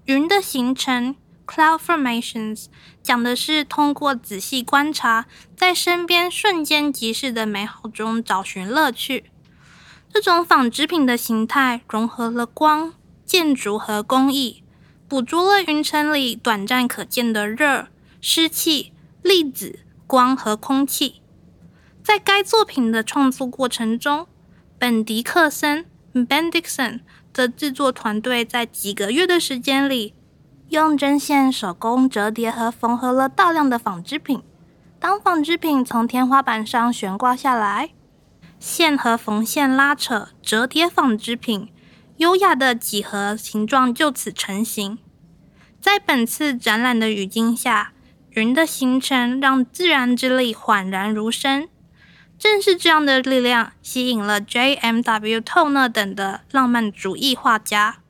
云的形成 Cloud Formations 讲的是通过仔细观察，在身边瞬间即逝的美好中找寻乐趣。这种纺织品的形态融合了光、建筑和工艺，捕捉了云层里短暂可见的热、湿气、粒子、光和空气。在该作品的创作过程中，本迪克森 Ben Dixon 的制作团队在几个月的时间里，用针线手工折叠和缝合了大量的纺织品。当纺织品从天花板上悬挂下来，线和缝线拉扯，折叠纺织品，优雅的几何形状就此成型。在本次展览的语境下，云的形成让自然之力缓然如生。正是这样的力量吸引了 J.M.W. 透纳等的浪漫主义画家。